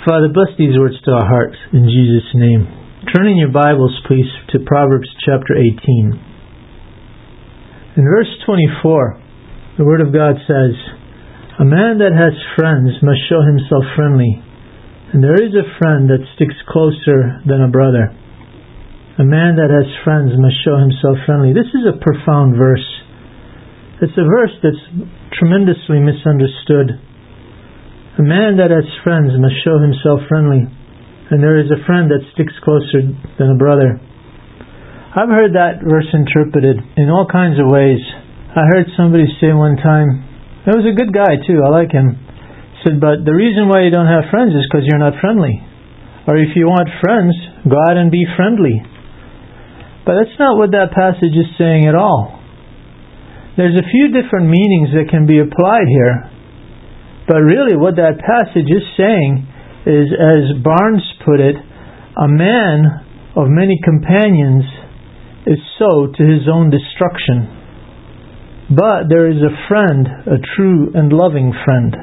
Father, bless these words to our hearts in Jesus' name. Turn in your Bibles, please, to Proverbs chapter 18. In verse 24, the Word of God says, "A man that has friends must show himself friendly, and there is a friend that sticks closer than a brother." A man that has friends must show himself friendly. This is a profound verse. It's a verse that's tremendously misunderstood. A man that has friends must show himself friendly, and there is a friend that sticks closer than a brother. I've heard that verse interpreted in all kinds of ways. I heard somebody say one time, it was a good guy too, I like him, said, but the reason why you don't have friends is because you're not friendly. Or if you want friends, go out and be friendly. But that's not what that passage is saying at all. There's a few different meanings that can be applied here. But really what that passage is saying is, as Barnes put it, a man of many companions is so to his own destruction. But there is a friend, a true and loving friend.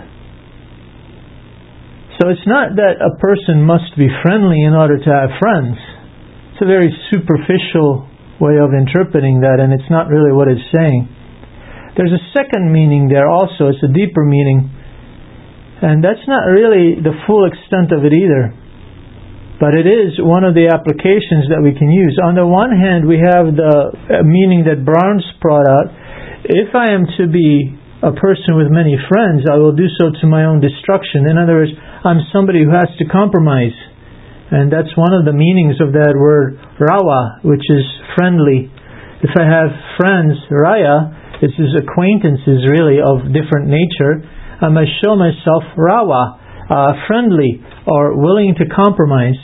So it's not that a person must be friendly in order to have friends. It's a very superficial way of interpreting that, and it's not really what it's saying. There's a second meaning there also. It's a deeper meaning. And that's not really the full extent of it either. But it is one of the applications that we can use. On the one hand, we have the meaning that Barnes brought out. If I am to be a person with many friends, I will do so to my own destruction. In other words, I'm somebody who has to compromise. And that's one of the meanings of that word rawa, which is friendly. If I have friends, raya, this is acquaintances really of different nature. I must show myself rawa, friendly, or willing to compromise.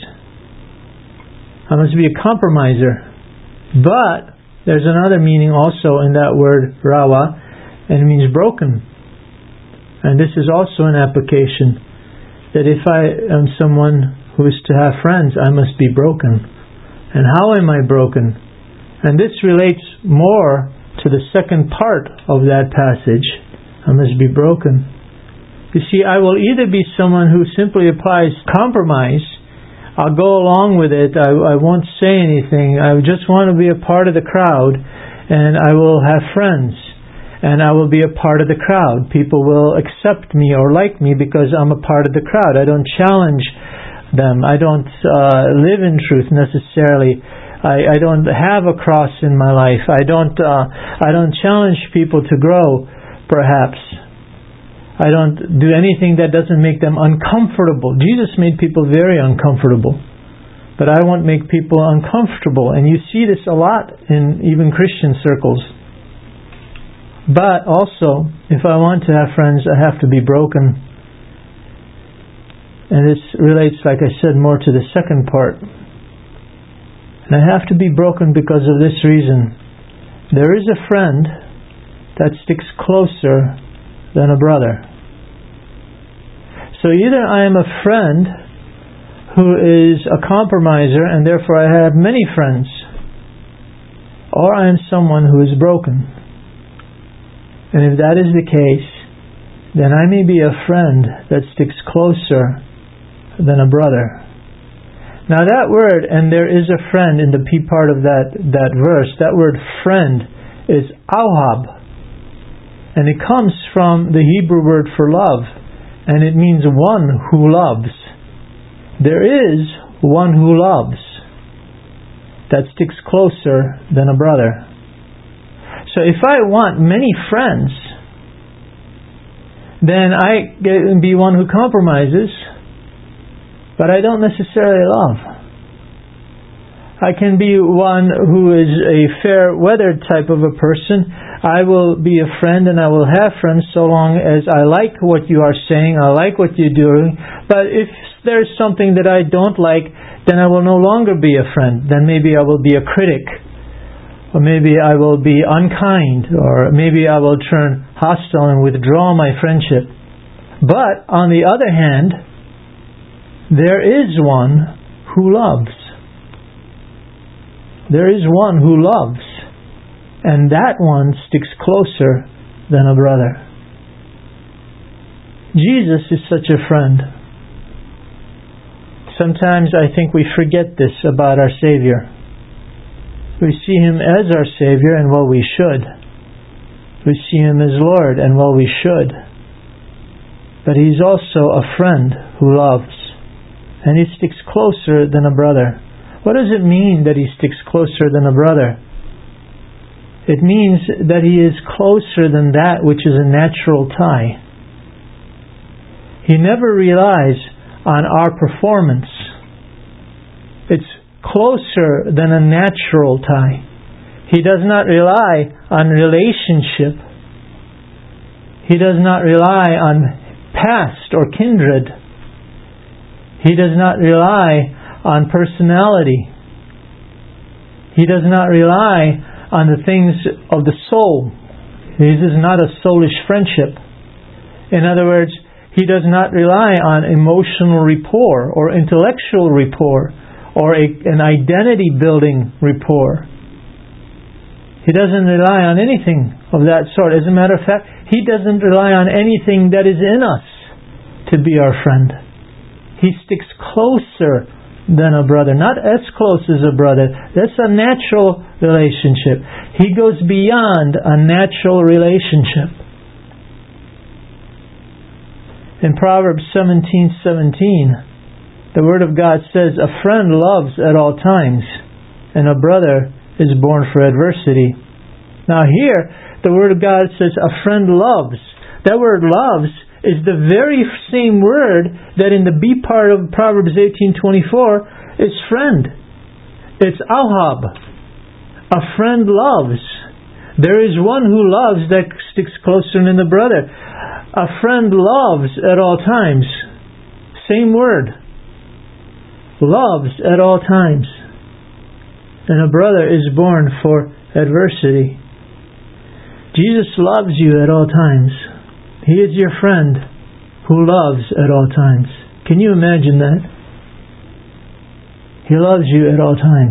I must be a compromiser. But there's another meaning also in that word rawa, and it means broken. And this is also an application that if I am someone who is to have friends, I must be broken. And how am I broken? And this relates more to the second part of that passage. I must be broken. You see, I will either be someone who simply applies compromise. I'll go along with it. I won't say anything. I just want to be a part of the crowd, and I will have friends, and I will be a part of the crowd. People will accept me or like me because I'm a part of the crowd. I don't challenge them. I don't live in truth necessarily. I don't have a cross in my life. I don't challenge people to grow, perhaps. I don't do anything that doesn't make them uncomfortable. Jesus made people very uncomfortable. But I won't make people uncomfortable. And you see this a lot in even Christian circles. But also, if I want to have friends, I have to be broken. And this relates, like I said, more to the second part. And I have to be broken because of this reason. There is a friend that sticks closer than a brother. So either I am a friend who is a compromiser and therefore I have many friends, or I am someone who is broken. And if that is the case, then I may be a friend that sticks closer than a brother. Now that word, and there is a friend in the P part of that verse, that word friend is ahab. And it comes from the Hebrew word for love. And it means one who loves. There is one who loves that sticks closer than a brother. So if I want many friends, then I can be one who compromises, but I don't necessarily love. I can be one who is a fair-weathered type of a person. I will be a friend and I will have friends so long as I like what you are saying, I like what you're doing. But if there's something that I don't like, then I will no longer be a friend. Then maybe I will be a critic. Or maybe I will be unkind. Or maybe I will turn hostile and withdraw my friendship. But on the other hand, there is one who loves. There is one who loves. And that one sticks closer than a brother. Jesus is such a friend. Sometimes I think we forget this about our Savior. We see Him as our Savior, and well, we should. We see Him as Lord, and well, we should. But He's also a friend who loves, and He sticks closer than a brother. What does it mean that He sticks closer than a brother? It means that He is closer than that which is a natural tie. He never relies on our performance. It's closer than a natural tie. He does not rely on relationship. He does not rely on past or kindred. He does not rely on personality. He does not rely on the things of the soul. This is not a soulish friendship. In other words, He does not rely on emotional rapport or intellectual rapport or an identity building rapport. He doesn't rely on anything of that sort. As a matter of fact, He doesn't rely on anything that is in us to be our friend. He sticks closer than a brother, not as close as a brother. That's a natural relationship. He goes beyond a natural relationship. In Proverbs 17:17, the Word of God says, "A friend loves at all times, and a brother is born for adversity." Now here, the Word of God says, "A friend loves." That word "loves" is the very same word that in the B part of Proverbs 18:24 is friend. It's ahab. A friend loves. There is one who loves that sticks closer than the brother. A friend loves at all times. Same word. Loves at all times. And a brother is born for adversity. Jesus loves you at all times. He is your friend who loves at all times. Can you imagine that? He loves you at all times.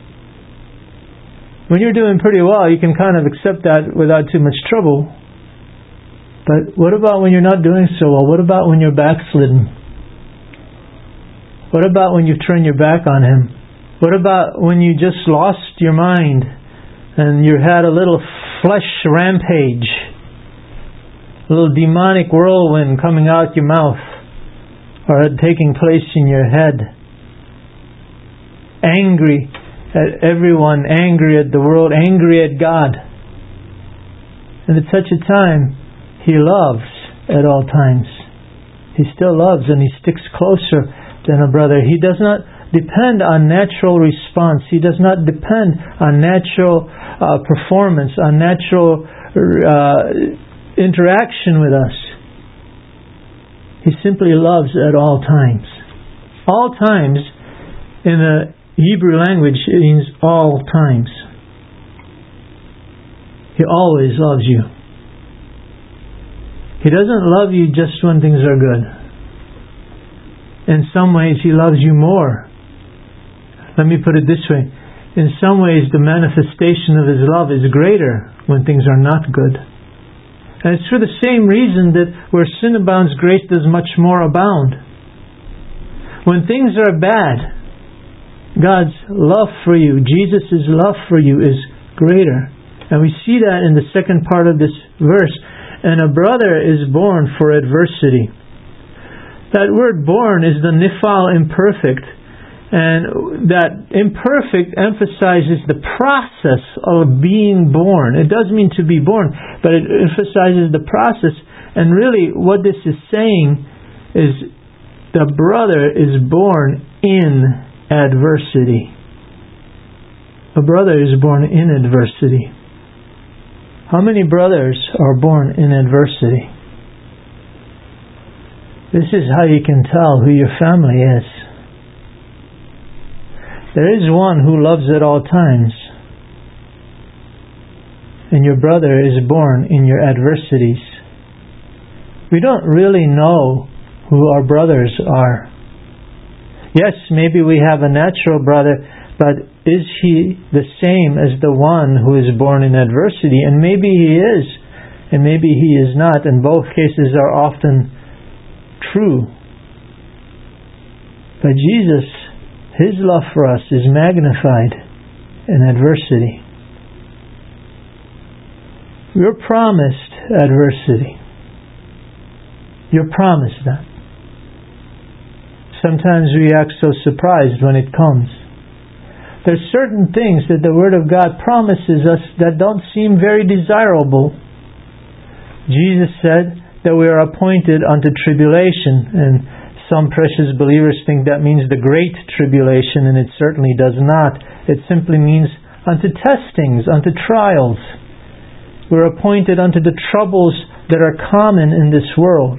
When you're doing pretty well, you can kind of accept that without too much trouble. But what about when you're not doing so well? What about when you're backslidden? What about when you've turned your back on Him? What about when you just lost your mind and you had a little flesh rampage? A little demonic whirlwind coming out your mouth or taking place in your head. Angry at everyone, angry at the world, angry at God. And at such a time, He loves at all times. He still loves, and He sticks closer than a brother. He does not depend on natural response. He does not depend on natural performance, on natural interaction with us. He simply loves at all times. All times in the Hebrew language it means all times. He always loves you. He doesn't love you just when things are good. In some ways He loves you more. Let me put it this way. In some ways the manifestation of His love is greater when things are not good. And it's for the same reason that where sin abounds, grace does much more abound. When things are bad, God's love for you, Jesus' love for you is greater. And we see that in the second part of this verse. And a brother is born for adversity. That word born is the nifal imperfect. And that imperfect emphasizes the process of being born. It does mean to be born, but it emphasizes the process. And really what this is saying is the brother is born in adversity. A brother is born in adversity. How many brothers are born in adversity? This is how you can tell who your family is. There is one who loves at all times, and your brother is born in your adversities. We don't really know who our brothers are. Yes, maybe we have a natural brother, but is he the same as the one who is born in adversity? And maybe he is, and maybe he is not, and both cases are often true. But Jesus, His love for us is magnified in adversity. You're promised adversity. You're promised that. Sometimes we act so surprised when it comes. There's certain things that the Word of God promises us that don't seem very desirable. Jesus said that we are appointed unto tribulation, and some precious believers think that means the great tribulation, and it certainly does not. It simply means unto testings, unto trials. We're appointed unto the troubles that are common in this world.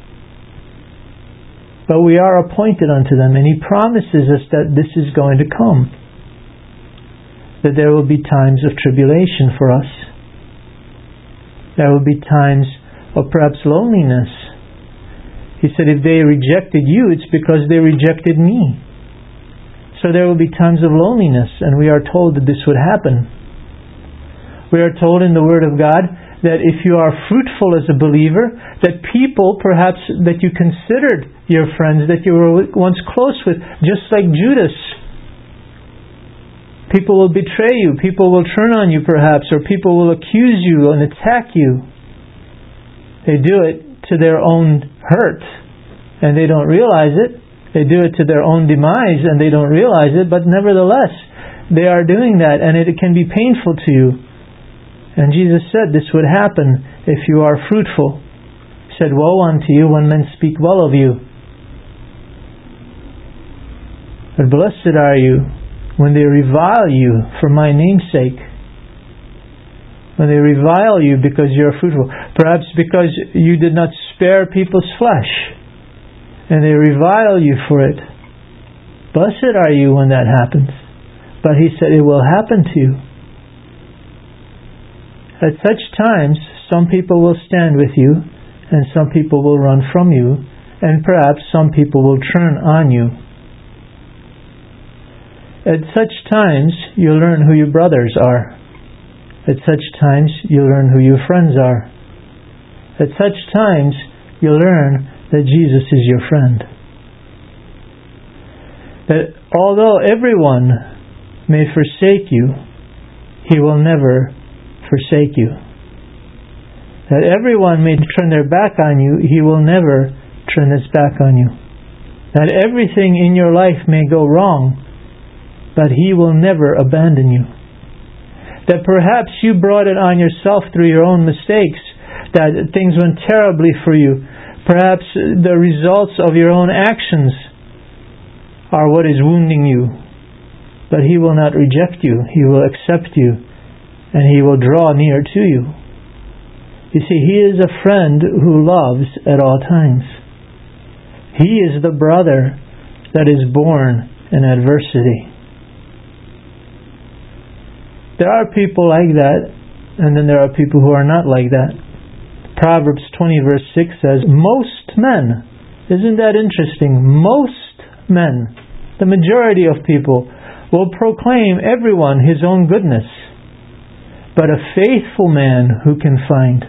But we are appointed unto them, and He promises us that this is going to come. That there will be times of tribulation for us. There will be times of perhaps loneliness. He said, if they rejected you, it's because they rejected me. So there will be times of loneliness, and we are told that this would happen. We are told in the Word of God that if you are fruitful as a believer, that people perhaps that you considered your friends, that you were once close with, just like Judas, people will betray you, people will turn on you perhaps, or people will accuse you and attack you. They do it to their own hurt, and they don't realize it. They do it to their own demise, and they don't realize it, but nevertheless, they are doing that, and it can be painful to you. And Jesus said this would happen if you are fruitful. He said, woe unto you when men speak well of you. But blessed are you when they revile you for my name's sake. When they revile you because you are fruitful. Perhaps because you did not spare people's flesh, and they revile you for it. Blessed are you when that happens. But He said it will happen to you. At such times, some people will stand with you, and some people will run from you, and perhaps some people will turn on you. At such times, you'll learn who your brothers are. At such times, you'll learn who your friends are. At such times, you'll learn that Jesus is your friend. That although everyone may forsake you, He will never forsake you. That everyone may turn their back on you, He will never turn His back on you. That everything in your life may go wrong, but He will never abandon you. That perhaps you brought it on yourself through your own mistakes, that things went terribly for you. Perhaps the results of your own actions are what is wounding you. But He will not reject you. He will accept you, and He will draw near to you. You see, He is a friend who loves at all times. He is the brother that is born in adversity. There are people like that, and then there are people who are not like that. Proverbs 20 verse 6 says, most men, isn't that interesting? Most men, the majority of people, will proclaim everyone his own goodness. But a faithful man who can find?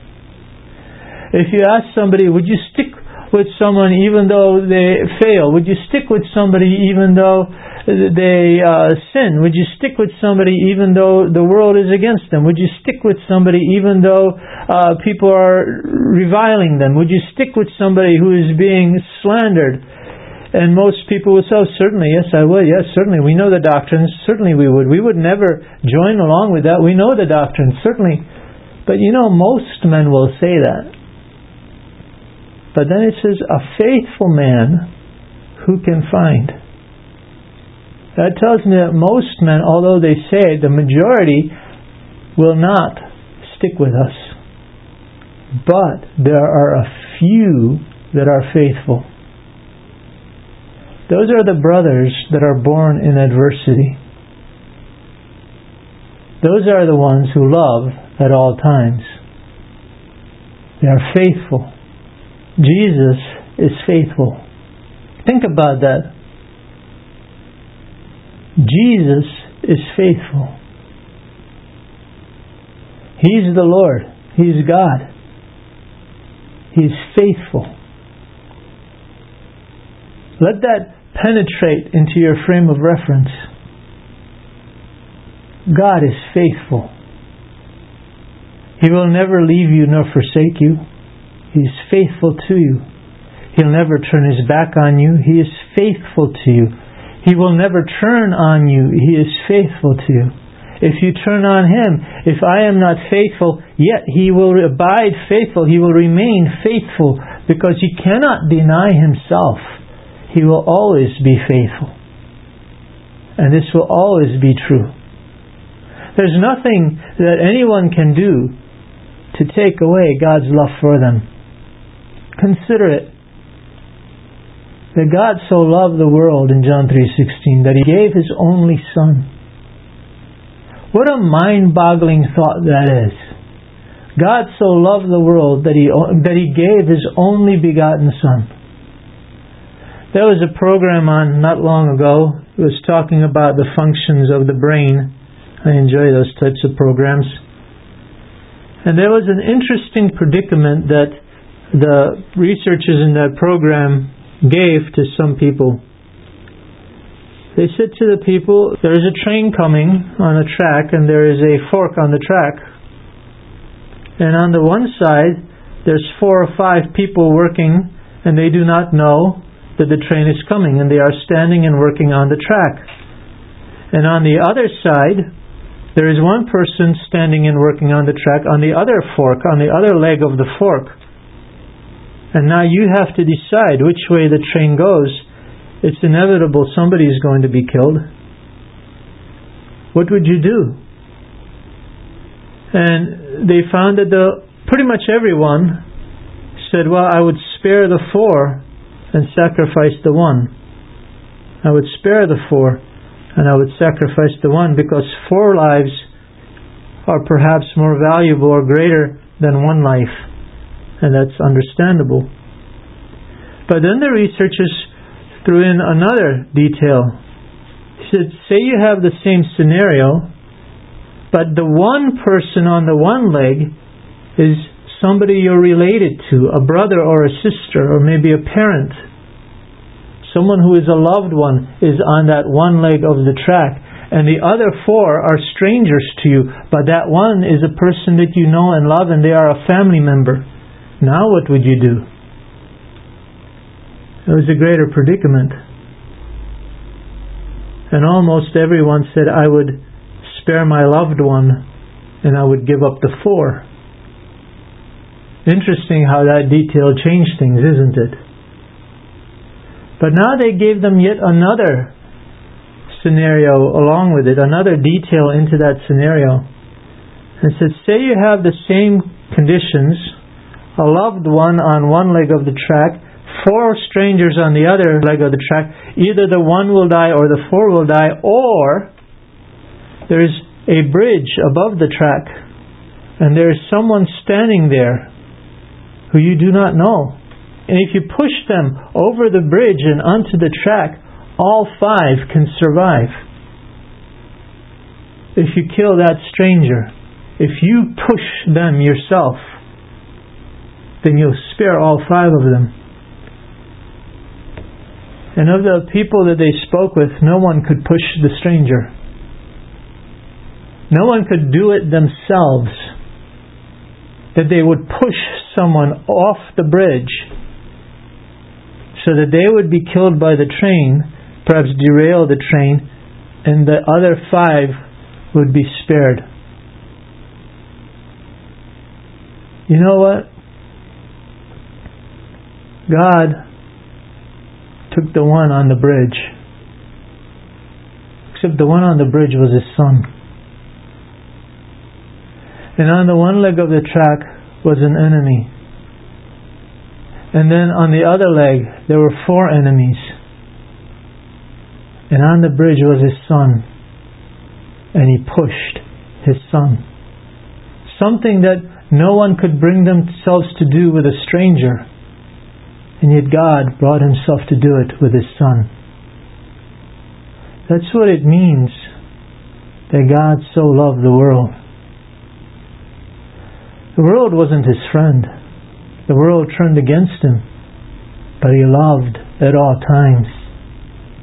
If you ask somebody, would you stick with someone even though they fail? Would you stick with somebody even though they sin? Would you stick with somebody even though the world is against them? Would you stick with somebody even though people are reviling them? Would you stick with somebody who is being slandered? And most people would say, oh, certainly, yes, I would. Yes, certainly. We know the doctrines. Certainly we would. We would never join along with that. We know the doctrines. Certainly. But you know, most men will say that. But then it says, a faithful man who can find. That tells me that most men, although they say it, the majority will not stick with us. But there are a few that are faithful. Those are the brothers that are born in adversity. Those are the ones who love at all times. They are faithful. Jesus is faithful. Think about that. Jesus is faithful. He's the Lord. He's God. He's faithful. Let that penetrate into your frame of reference. God is faithful. He will never leave you nor forsake you. He is faithful to you. He'll never turn His back on you. He is faithful to you. He will never turn on you. He is faithful to you. If you turn on Him, if I am not faithful, yet He will abide faithful. He will remain faithful because He cannot deny Himself. He will always be faithful. And this will always be true. There's nothing that anyone can do to take away God's love for them. Consider it. That God so loved the world in John 3:16 that He gave His only Son. What a mind-boggling thought that is. God so loved the world that He gave His only begotten Son. There was a program on not long ago. It was talking about the functions of the brain. I enjoy those types of programs. And there was an interesting predicament that the researchers in that program gave to some people. They said to the people, there is a train coming on a track and there is a fork on the track. And on the one side, there's 4 or 5 people working and they do not know that the train is coming and they are standing and working on the track. And on the other side, there is one person standing and working on the track on the other fork, on the other leg of the fork. And now you have to decide which way the train goes. It's inevitable somebody is going to be killed. What would you do? And they found that pretty much everyone said, well, I would spare the 4 and sacrifice the 1. I would spare the 4 and I would sacrifice the 1 because 4 lives are perhaps more valuable or greater than 1 life. And that's understandable. But then the researchers threw in another detail. He said, say you have the same scenario, but the one person on the one leg is somebody you're related to, a brother or a sister, or maybe a parent. Someone who is a loved one is on that one leg of the track, and the other 4 are strangers to you, but that one is a person that you know and love, and they are a family member. Now what would you do? It was a greater predicament. And almost everyone said, I would spare my loved one and I would give up the 4. Interesting how that detail changed things, isn't it? But now they gave them yet another scenario along with it, another detail into that scenario. And said, say you have the same conditions, a loved one on one leg of the track, 4 strangers on the other leg of the track. Either the 1 will die or the 4 will die, or there is a bridge above the track and there is someone standing there who you do not know. And if you push them over the bridge and onto the track, all 5 can survive. If you kill that stranger, if you push them yourself, then you'll spare all 5 of them. And of the people that they spoke with, no one could push the stranger. No one could do it themselves. That they would push someone off the bridge so that they would be killed by the train, perhaps derail the train, and the other 5 would be spared. You know what? God took the one on the bridge. Except the one on the bridge was His Son. And on the one leg of the track was an enemy. And then on the other leg there were 4 enemies. And on the bridge was His Son. And He pushed His Son. Something that no one could bring themselves to do with a stranger. And yet God brought Himself to do it with His Son. That's what it means that God so loved the world. The world wasn't His friend. The world turned against Him. But He loved at all times.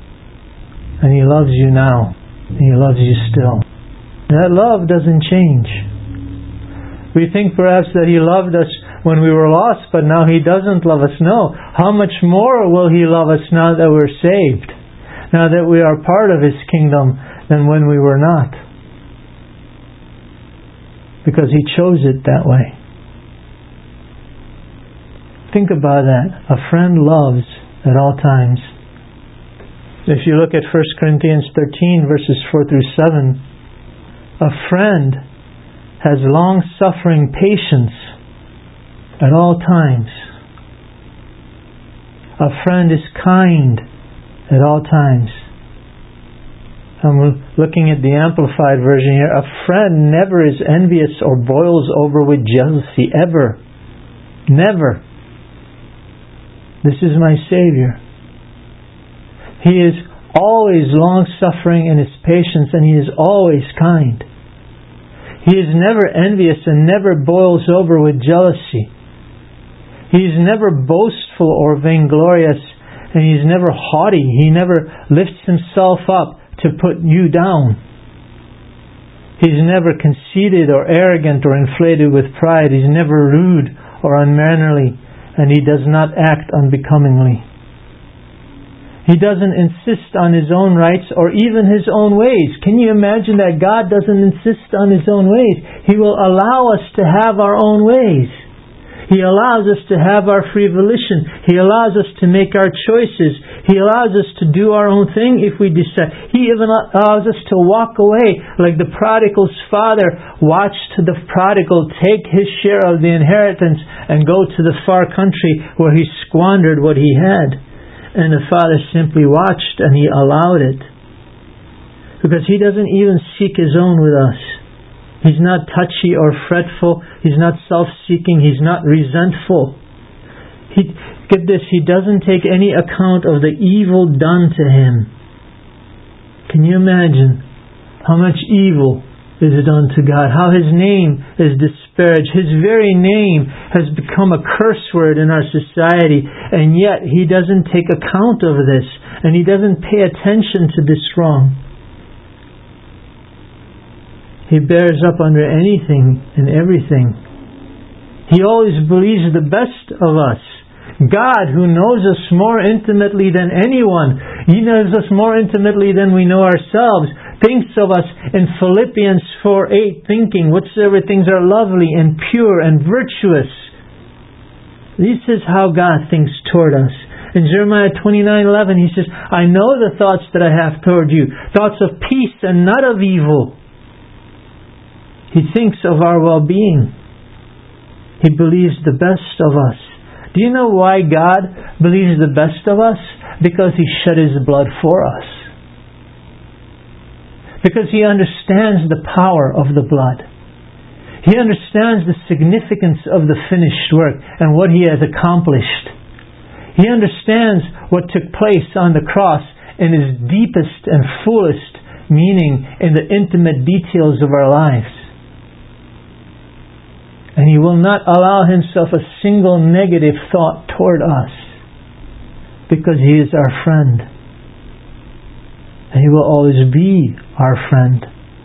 loves you now. He loves you still. That love doesn't change. We think perhaps that He loved us when we were lost, but now He doesn't love us. No. How much more will He love us now that we're saved? Now that we are part of His kingdom than when we were not. Because He chose it that way. Think about that. A friend loves at all times. If you look at 1 Corinthians 13 verses 4 through 7, a friend has long-suffering patience at all times. A friend is kind at all times. I'm looking at the Amplified version here. A friend never is envious or boils over with jealousy, ever. Never. This is my Savior. He is always long-suffering in His patience, and He is always kind. He is never envious and never boils over with jealousy. He is never boastful or vainglorious, and He is never haughty. He never lifts Himself up to put you down. He is never conceited or arrogant or inflated with pride. He is never rude or unmannerly, and He does not act unbecomingly. He doesn't insist on His own rights or even His own ways. Can you imagine that God doesn't insist on His own ways? He will allow us to have our own ways. He allows us to have our free volition. He allows us to make our choices. He allows us to do our own thing if we decide. He even allows us to walk away, like the prodigal's father watched the prodigal take his share of the inheritance and go to the far country where he squandered what he had. And the Father simply watched and He allowed it. Because He doesn't even seek His own with us. He's not touchy or fretful. He's not self-seeking. He's not resentful. Get this, He doesn't take any account of the evil done to Him. Can you imagine how much evil is done to God? How His name is disparaged. His very name has become a curse word in our society, and yet He doesn't take account of this, and He doesn't pay attention to this wrong. He bears up under anything and everything. He always believes the best of us. God, who knows us more intimately than anyone, He knows us more intimately than we know ourselves, thinks of us in Philippians 4:8, thinking whatsoever things are lovely and pure and virtuous. This is how God thinks toward us. In Jeremiah 29:11, He says, I know the thoughts that I have toward you, thoughts of peace and not of evil. He thinks of our well-being. He believes the best of us. Do you know why God believes the best of us? Because He shed His blood for us. Because He understands the power of the blood. He understands the significance of the finished work and what He has accomplished. He understands what took place on the cross in its deepest and fullest meaning in the intimate details of our lives. And He will not allow Himself a single negative thought toward us, because He is our friend. And He will always be our friend.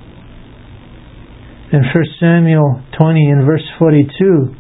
In 1 Samuel 20 and verse 42,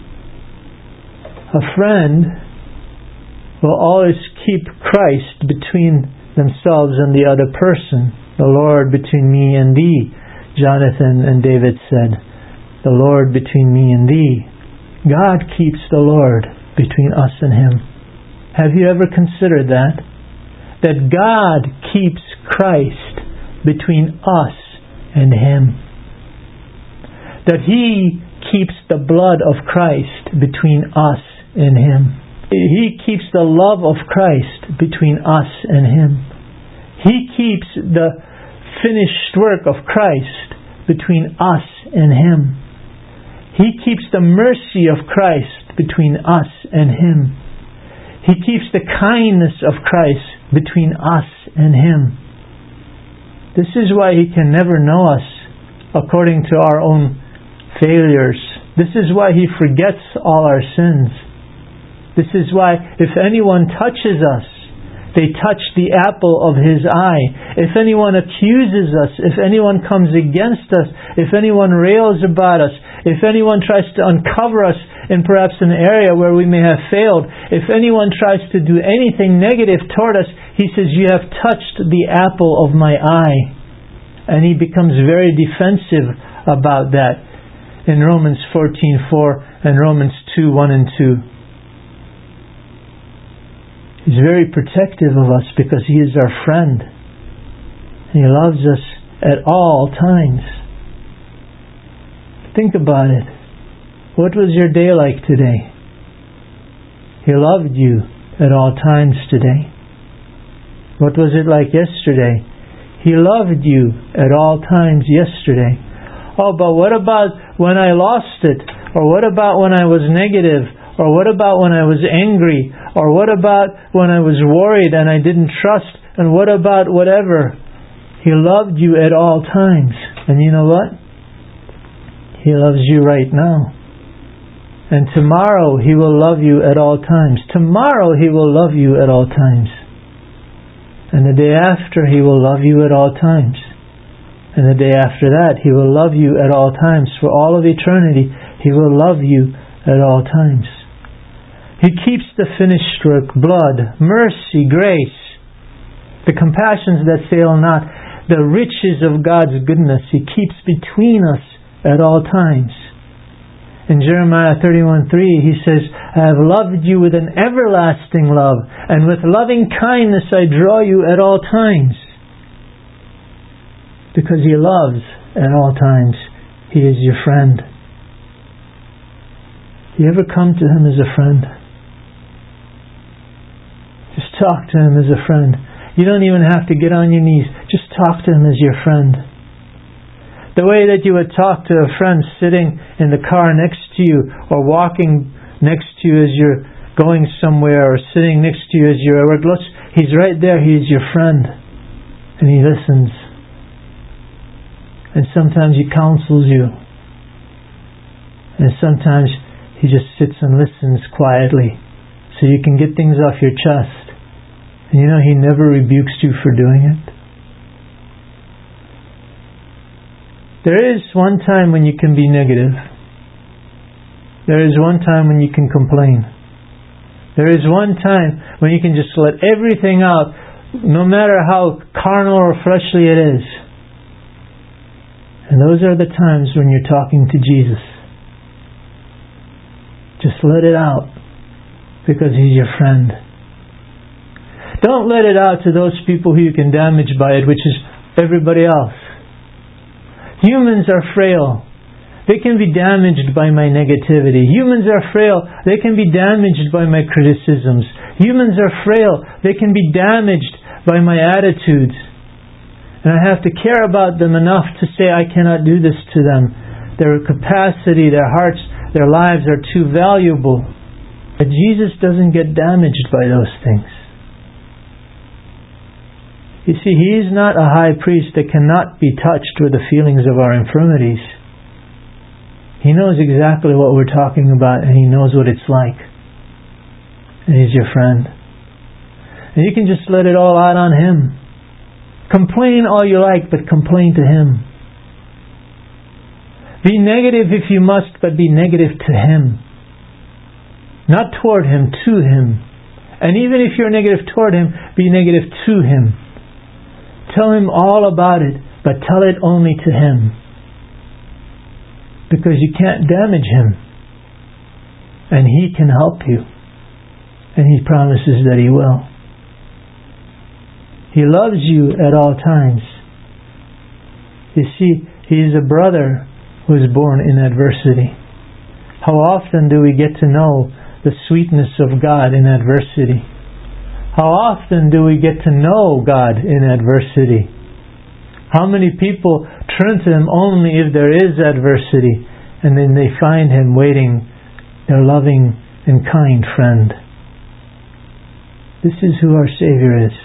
a friend will always keep Christ between themselves and the other person. The Lord between me and thee, Jonathan and David said. The Lord between me and thee. God keeps the Lord between us and Him. Have you ever considered that? That God keeps Christ between us and Him. That He keeps the blood of Christ between us and Him. He keeps the love of Christ between us and Him. He keeps the finished work of Christ between us and Him. He keeps the mercy of Christ between us and Him. He keeps the kindness of Christ between us and Him. This is why He can never know us according to our own failures. This is why He forgets all our sins. This is why if anyone touches us, They touch the apple of His eye. If anyone accuses us, if anyone comes against us, if anyone rails about us, if anyone tries to uncover us in perhaps an area where we may have failed, if anyone tries to do anything negative toward us, He says, you have touched the apple of my eye. And He becomes very defensive about that in Romans 14:4 and Romans 2:1 and 2. He's very protective of us because He is our friend. He loves us at all times. Think about it. What was your day like today? He loved you at all times today. What was it like yesterday? He loved you at all times yesterday. Oh, but what about when I lost it? Or what about when I was negative? Or what about when I was angry? Or what about when I was worried and I didn't trust? And what about whatever? He loved you at all times. And you know what? He loves you right now. And tomorrow He will love you at all times. Tomorrow He will love you at all times. And the day after He will love you at all times. And the day after that He will love you at all times. For all of eternity He will love you at all times. He keeps the finished work, blood, mercy, grace, the compassions that fail not, the riches of God's goodness He keeps between us at all times. In Jeremiah 31:3 He says, I have loved you with an everlasting love, and with loving kindness I draw you at all times. Because He loves at all times. He is your friend. You ever come to Him as a friend? Just talk to Him as a friend. You don't even have to get on your knees. Just talk to Him as your friend. The way that you would talk to a friend sitting in the car next to you, or walking next to you as you're going somewhere, or sitting next to you as you're at work. Look, He's right there. He is your friend. And He listens. And sometimes He counsels you. And sometimes He just sits and listens quietly, so you can get things off your chest. And you know He never rebukes you for doing it. There is one time when you can be negative. There is one time when you can complain. There is one time when you can just let everything out, no matter how carnal or fleshly it is. And those are the times when you're talking to Jesus. Just let it out, because He's your friend. Don't let it out to those people who you can damage by it, which is everybody else. Humans are frail. They can be damaged by my negativity. Humans are frail. They can be damaged by my criticisms. Humans are frail. They can be damaged by my attitudes. And I have to care about them enough to say I cannot do this to them. Their capacity, their hearts, their lives are too valuable. But Jesus doesn't get damaged by those things. You see, He is not a high priest that cannot be touched with the feelings of our infirmities. He knows exactly what we're talking about, and He knows what it's like. And He's your friend. And you can just let it all out on Him. Complain all you like, but complain to Him. Be negative if you must, but be negative to Him. Not toward Him, to Him. And even if you're negative toward Him, be negative to Him. Tell Him all about it, but tell it only to Him. Because you can't damage Him. And He can help you. And He promises that He will. He loves you at all times. You see, He is a brother who is born in adversity. How often do we get to know the sweetness of God in adversity? How often do we get to know God in adversity? How many people turn to Him only if there is adversity, and then they find Him waiting, their loving and kind friend? This is who our Savior is.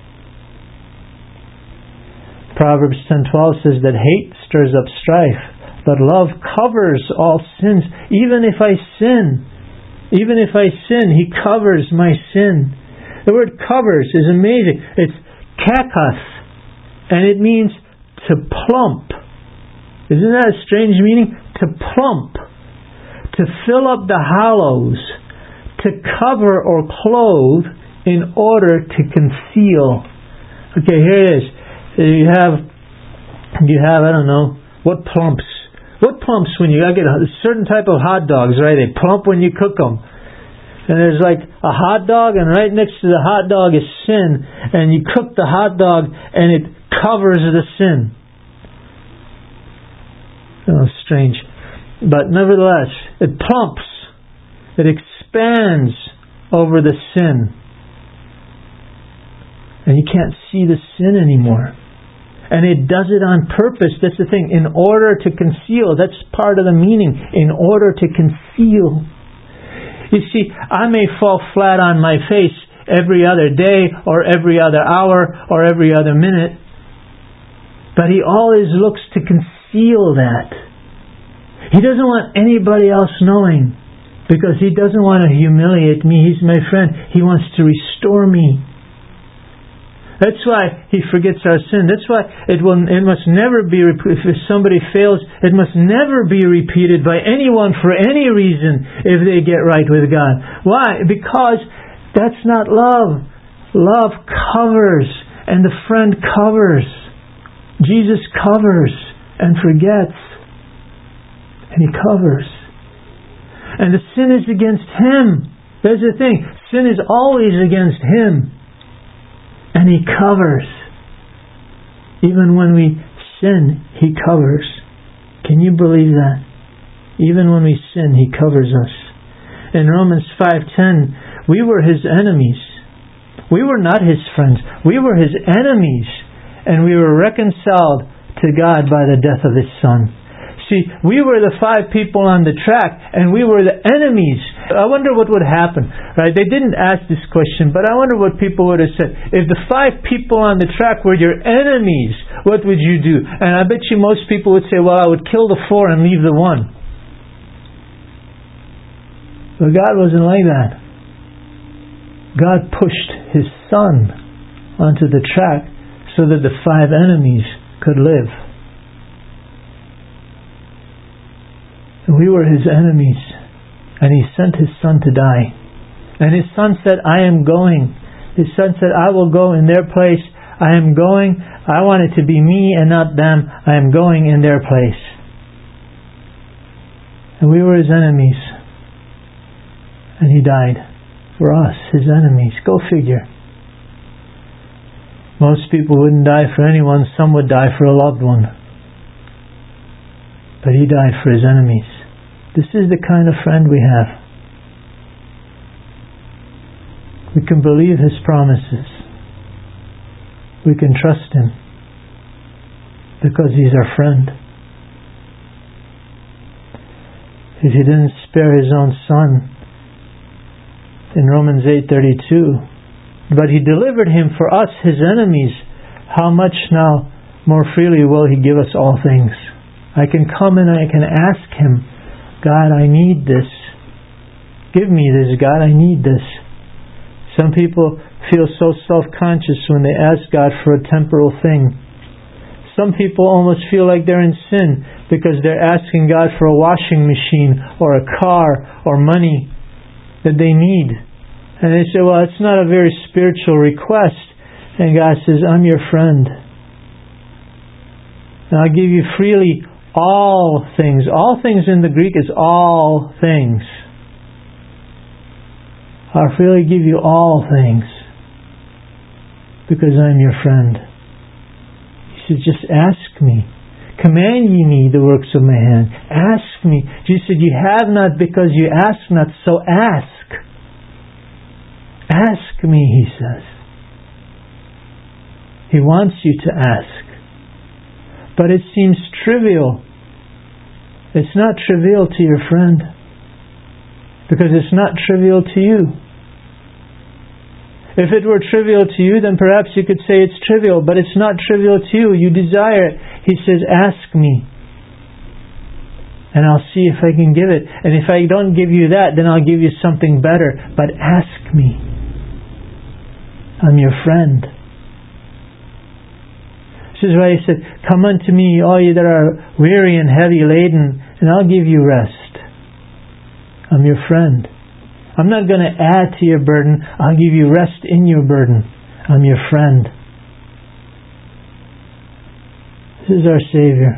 Proverbs 10:12 says that hate stirs up strife, but love covers all sins. Even if I sin, He covers my sin. The word covers is amazing. It's kakos, and it means to plump. Isn't that a strange meaning? To plump. To fill up the hollows. To cover or clothe in order to conceal. Okay, here it is. You have, I don't know, what plumps? What plumps when you get a certain type of hot dogs, right? They plump when you cook them. And there's like a hot dog, and right next to the hot dog is sin. And you cook the hot dog, and it covers the sin. Oh, strange. But nevertheless, it plumps. It expands over the sin. And you can't see the sin anymore. And it does it on purpose. That's the thing. In order to conceal. That's part of the meaning. In order to conceal. You see, I may fall flat on my face every other day or every other hour or every other minute. But He always looks to conceal that. He doesn't want anybody else knowing. Because He doesn't want to humiliate me. He's my friend. He wants to restore me. That's why He forgets our sin. That's why it must never be, if somebody fails, it must never be repeated by anyone for any reason if they get right with God. Why? Because that's not love. Love covers, and the friend covers. Jesus covers and forgets, and He covers. And the sin is against Him. There's the thing. Sin is always against Him. And He covers. Even when we sin, He covers. Can you believe that? Even when we sin, He covers us. In Romans 5:10, we were His enemies. We were not His friends. We were His enemies. And we were reconciled to God by the death of His Son. See, we were the 5 people on the track, and we were the enemies. I wonder what would happen. Right? They didn't ask this question, but I wonder what people would have said. If the 5 people on the track were your enemies, what would you do? And I bet you most people would say, well, I would kill the 4 and leave the 1. But God wasn't like that. God pushed His Son onto the track so that the 5 enemies could live. We were His enemies, and He sent His Son to die. And His Son said, I am going. His Son said, I will go in their place. I am going. I want it to be me and not them. I am going in their place. And we were His enemies. And He died for us, His enemies. Go figure. Most people wouldn't die for anyone. Some would die for a loved one. But He died for His enemies. This is the kind of friend we have. We can believe His promises. We can trust Him because He's our friend. If He didn't spare His own Son in Romans 8:32, but He delivered Him for us, His enemies, how much now more freely will He give us all things? I can come and I can ask Him, God, I need this. Give me this, God, I need this. Some people feel so self-conscious when they ask God for a temporal thing. Some people almost feel like they're in sin because they're asking God for a washing machine or a car or money that they need. And they say, well, it's not a very spiritual request. And God says, I'm your friend. And I'll give you freely all things. All things in the Greek is all things. I'll freely give you all things because I'm your friend. He said, just ask me. Command ye me the works of my hand. Ask me. Jesus said, you have not because you ask not, so ask. Ask me, He says. He wants you to ask. But it seems trivial. It's not trivial to your friend. Because it's not trivial to you. If it were trivial to you, then perhaps you could say it's trivial, but it's not trivial to you. You desire it. He says, ask me. And I'll see if I can give it. And if I don't give you that, then I'll give you something better. But ask me. I'm your friend. This is why He said, come unto me, all you that are weary and heavy laden, and I'll give you rest. I'm your friend. I'm not going to add to your burden. I'll give you rest in your burden. I'm your friend. This is our Savior.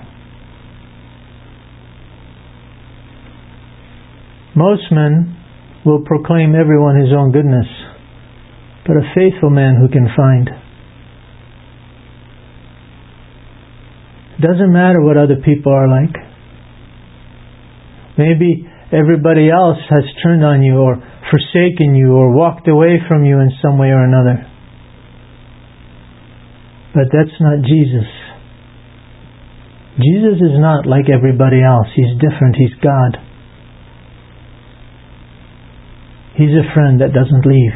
Most men will proclaim everyone his own goodness, but a faithful man who can find. It doesn't matter what other people are like. Maybe everybody else has turned on you or forsaken you or walked away from you in some way or another. But that's not Jesus. Jesus is not like everybody else. He's different. He's God. He's a friend that doesn't leave.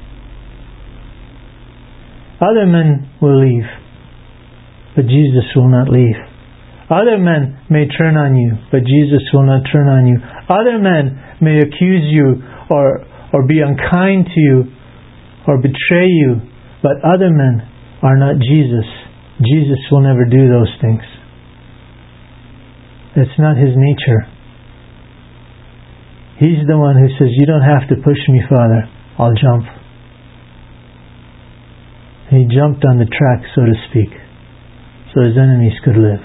Other men will leave, but Jesus will not leave. Other men may turn on you, but Jesus will not turn on you. Other men may accuse you or be unkind to you or betray you, but other men are not Jesus. Jesus will never do those things. It's not His nature. He's the one who says, you don't have to push me, Father. I'll jump. He jumped on the track, so to speak, so His enemies could live.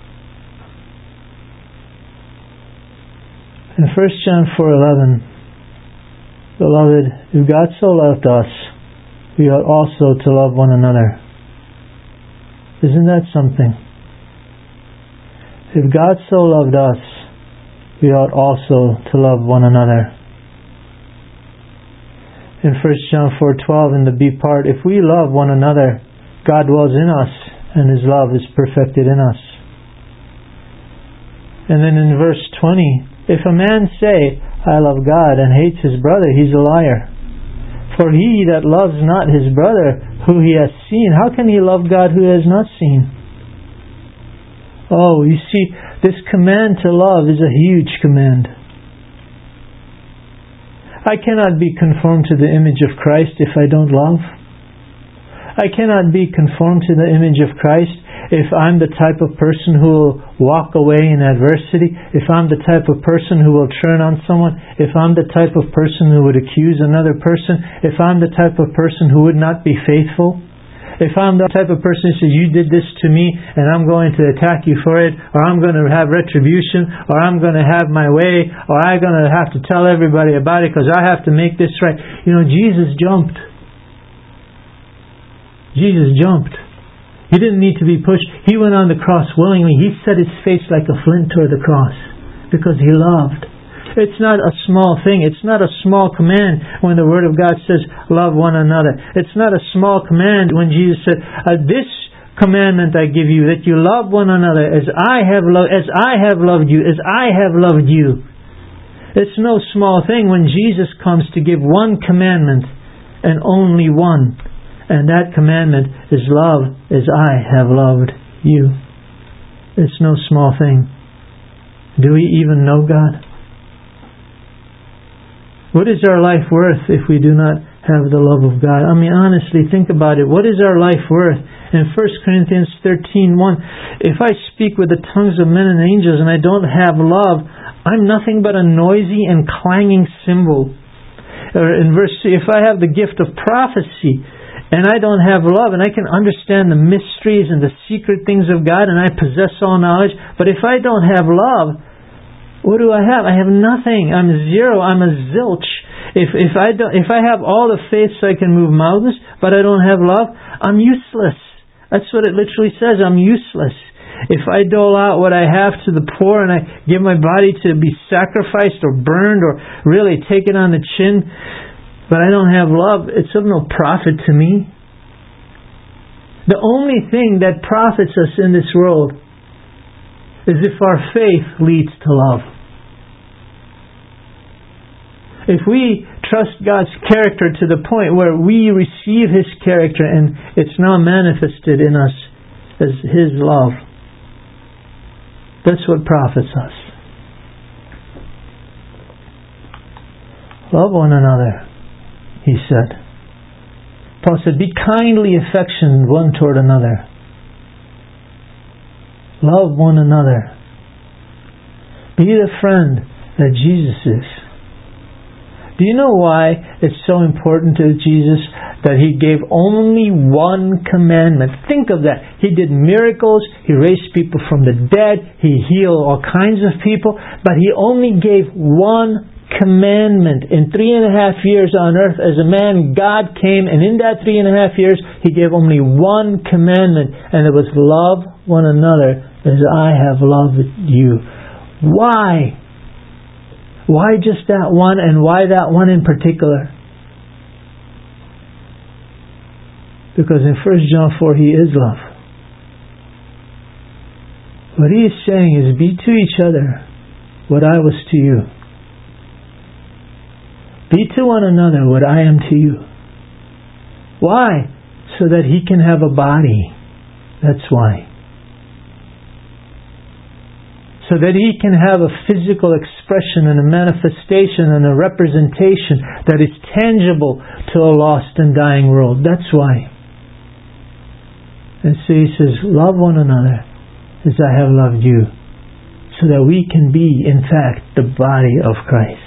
In 1 John 4:11, beloved, if God so loved us, we ought also to love one another. Isn't that something? If God so loved us, we ought also to love one another. In 1 John 4:12 in the B part, if we love one another, God dwells in us, and His love is perfected in us. And then in verse 20, if a man say, I love God, and hates his brother, he's a liar. For he that loves not his brother, who he has seen, how can he love God who he has not seen? Oh, you see, this command to love is a huge command. I cannot be conformed to the image of Christ if I don't love. I cannot be conformed to the image of Christ if I'm the type of person who will walk away in adversity, if I'm the type of person who will turn on someone, if I'm the type of person who would accuse another person, if I'm the type of person who would not be faithful, if I'm the type of person who says, you did this to me and I'm going to attack you for it, or I'm going to have retribution, or I'm going to have my way, or I'm going to have to tell everybody about it because I have to make this right. You know, Jesus jumped. Jesus jumped. He didn't need to be pushed. He went on the cross willingly. He set His face like a flint toward the cross because He loved. It's not a small thing. It's not a small command when the Word of God says, love one another. It's not a small command when Jesus said, this commandment I give you, that you love one another as I have loved you, as I have loved you. It's no small thing when Jesus comes to give one commandment and only one. And that commandment is love as I have loved you. It's no small thing. Do we even know God? What is our life worth if we do not have the love of God? I mean, honestly, think about it. What is our life worth? In 1 Corinthians 13:1, if I speak with the tongues of men and angels and I don't have love, I'm nothing but a noisy and clanging cymbal. Or in verse 2, if I have the gift of prophecy and I don't have love, and I can understand the mysteries and the secret things of God, and I possess all knowledge, but if I don't have love, what do I have? I have nothing. I'm zero. I'm a zilch. If I have all the faith so I can move mountains, but I don't have love, I'm useless. That's what it literally says. I'm useless. If I dole out what I have to the poor and I give my body to be sacrificed or burned or really taken on the chin, but I don't have love, it's of no profit to me. The only thing that profits us in this world is if our faith leads to love. If we trust God's character to the point where we receive His character and it's now manifested in us as His love, that's what profits us. Love one another, He said. Paul said, be kindly affectioned one toward another. Love one another. Be the friend that Jesus is. Do you know why it's so important to Jesus that He gave only one commandment? Think of that. He did miracles. He raised people from the dead. He healed all kinds of people. But He only gave one commandment. In 3.5 years on earth as a man, God came, and in that 3.5 years He gave only one commandment, and it was love one another as I have loved you. Why? Why just that one, and why that one in particular? Because in 1 John 4 He is love. What He is saying is, be to each other what I was to you. Be to one another what I am to you. Why? So that He can have a body. That's why. So that He can have a physical expression and a manifestation and a representation that is tangible to a lost and dying world. That's why. And so He says, love one another as I have loved you, so that we can be, in fact, the body of Christ.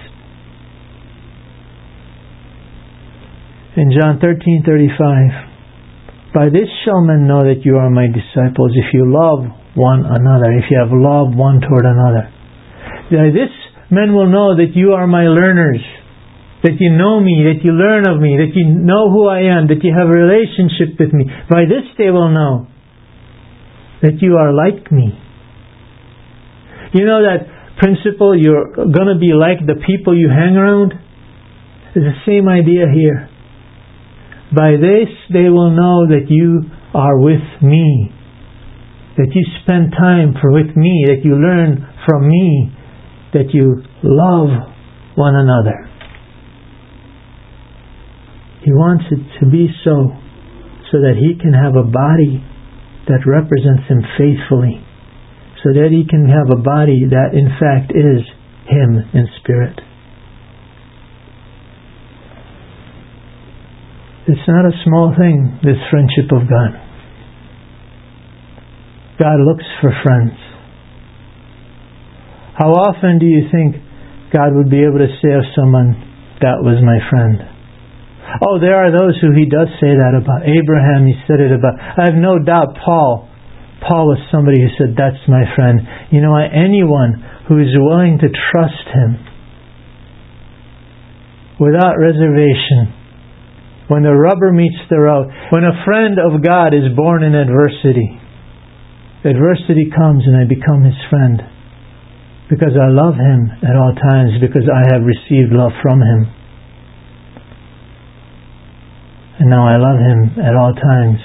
In John 13:35, by this shall men know that you are my disciples, if you love one another, if you have love one toward another. By this men will know that you are my learners, that you know me, that you learn of me, that you know who I am, that you have a relationship with me. By this they will know that you are like me. You know that principle, you're going to be like the people you hang around? It's the same idea here. By this they will know that you are with me, that you spend time with me, that you learn from me, that you love one another. He wants it to be so that He can have a body that represents Him faithfully, so that He can have a body that in fact is Him in spirit. It's not a small thing, this friendship of God. God looks for friends. How often do you think God would be able to say of someone, that was my friend? Oh, there are those who He does say that about. Abraham, He said it about. I have no doubt Paul was somebody who said, that's my friend. You know, anyone who is willing to trust Him without reservation, when the rubber meets the road, when a friend of God is born in adversity, adversity comes and I become His friend because I love Him at all times, because I have received love from Him. And now I love Him at all times.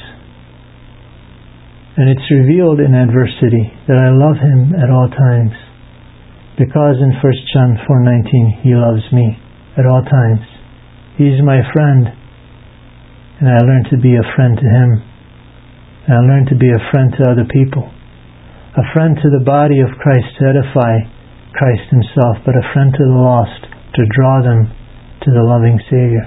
And it's revealed in adversity that I love Him at all times, because in 1 John 4:19 He loves me at all times. He's my friend, and I learn to be a friend to Him. And I learn to be a friend to other people. A friend to the body of Christ to edify Christ Himself, but a friend to the lost to draw them to the loving Savior.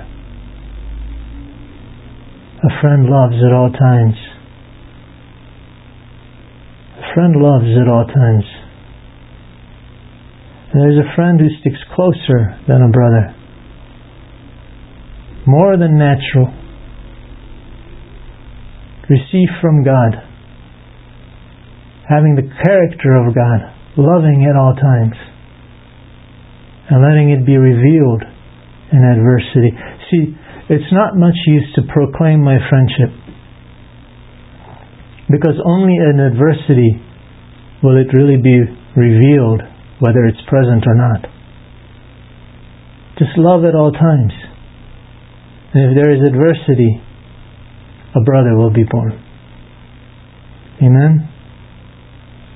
A friend loves at all times. A friend loves at all times. And there's a friend who sticks closer than a brother. More than natural. Received from God. Having the character of God. Loving at all times. And letting it be revealed in adversity. See, it's not much use to proclaim my friendship, because only in adversity will it really be revealed whether it's present or not. Just love at all times. And if there is adversity, a brother will be born. Amen?